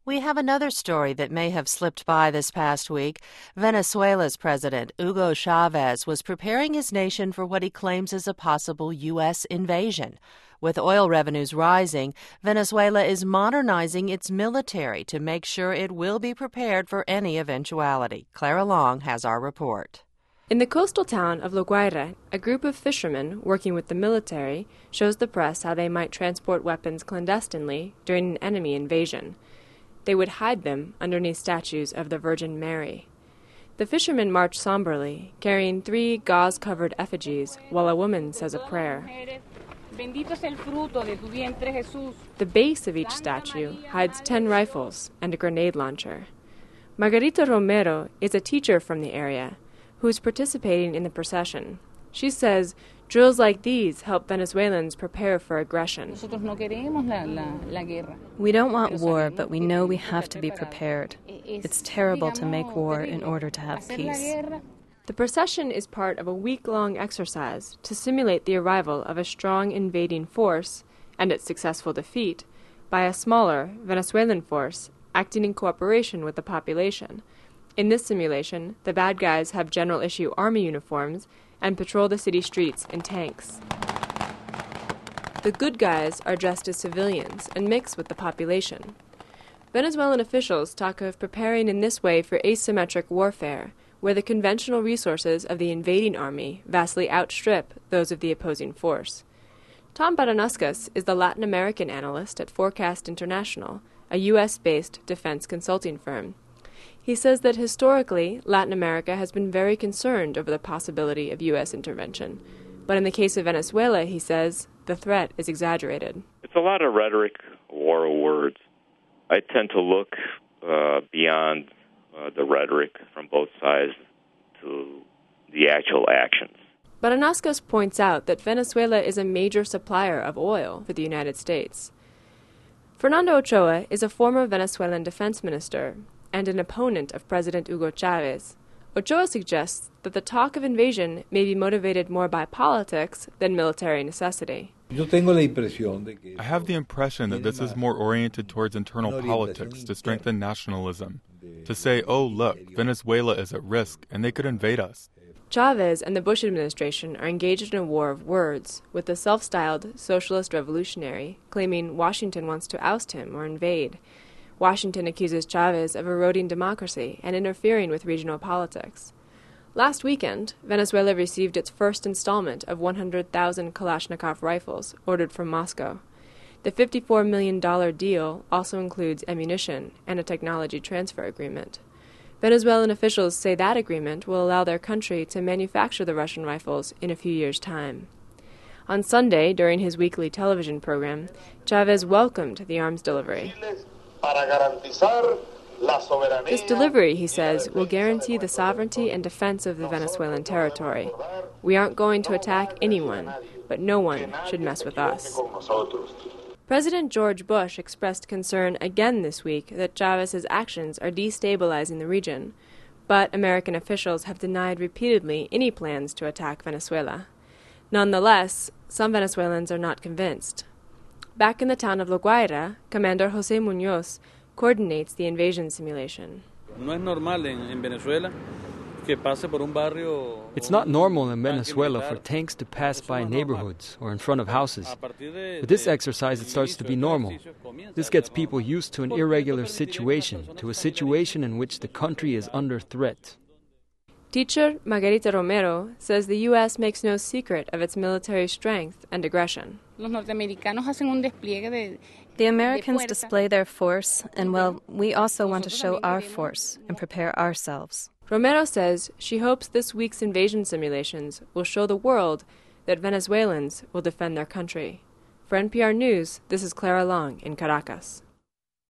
We have another story that may have slipped by this past week. Venezuela's president, Hugo Chavez, was preparing his nation for what he claims is a possible U.S. invasion. With oil revenues rising, Venezuela is modernizing its military to make sure it will be prepared for any eventuality. Clara Long has our report. In the coastal town of La Guaira, a group of fishermen working with the military shows the press how they might transport weapons clandestinely during an enemy invasion. They would hide them underneath statues of the Virgin Mary. The fishermen march somberly, carrying 3 gauze-covered effigies, while a woman says a prayer. The base of each statue hides 10 rifles and a grenade launcher. Margarita Romero is a teacher from the area who is participating in the procession. She says drills like these help Venezuelans prepare for aggression. We don't want war, but we know we have to be prepared. It's terrible to make war in order to have peace. The procession is part of a week-long exercise to simulate the arrival of a strong invading force and its successful defeat by a smaller Venezuelan force acting in cooperation with the population. In this simulation, the bad guys have general-issue army uniforms and patrol the city streets in tanks. The good guys are dressed as civilians and mix with the population. Venezuelan officials talk of preparing in this way for asymmetric warfare, where the conventional resources of the invading army vastly outstrip those of the opposing force. Tom Baranuskas is the Latin American analyst at Forecast International, a U.S.-based defense consulting firm. He says that historically, Latin America has been very concerned over the possibility of U.S. intervention. But in the case of Venezuela, he says, the threat is exaggerated. It's a lot of rhetoric, a war of words. I tend to look beyond the rhetoric from both sides to the actual actions. Baranuskas points out that Venezuela is a major supplier of oil for the United States. Fernando Ochoa is a former Venezuelan defense minister and an opponent of President Hugo Chavez. Ochoa suggests that the talk of invasion may be motivated more by politics than military necessity. I have the impression that this is more oriented towards internal politics to strengthen nationalism, to say, oh, look, Venezuela is at risk and they could invade us. Chavez and the Bush administration are engaged in a war of words, with the self-styled socialist revolutionary claiming Washington wants to oust him or invade. Washington accuses Chavez of eroding democracy and interfering with regional politics. Last weekend, Venezuela received its first installment of 100,000 Kalashnikov rifles ordered from Moscow. The $54 million deal also includes ammunition and a technology transfer agreement. Venezuelan officials say that agreement will allow their country to manufacture the Russian rifles in a few years' time. On Sunday, during his weekly television program, Chavez welcomed the arms delivery. This delivery, he says, will guarantee the sovereignty and defense of the Venezuelan territory. We aren't going to attack anyone, but no one should mess with us. President George Bush expressed concern again this week that Chavez's actions are destabilizing the region, but American officials have denied repeatedly any plans to attack Venezuela. Nonetheless, some Venezuelans are not convinced. Back in the town of La Guaira, Commander Jose Muñoz coordinates the invasion simulation. It's not normal in Venezuela for tanks to pass by neighborhoods or in front of houses. With this exercise, it starts to be normal. This gets people used to an irregular situation, to a situation in which the country is under threat. Teacher Margarita Romero says the U.S. makes no secret of its military strength and aggression. The Americans display their force, and, well, we also want to show our force and prepare ourselves. Romero says she hopes this week's invasion simulations will show the world that Venezuelans will defend their country. For NPR News, this is Clara Long in Caracas.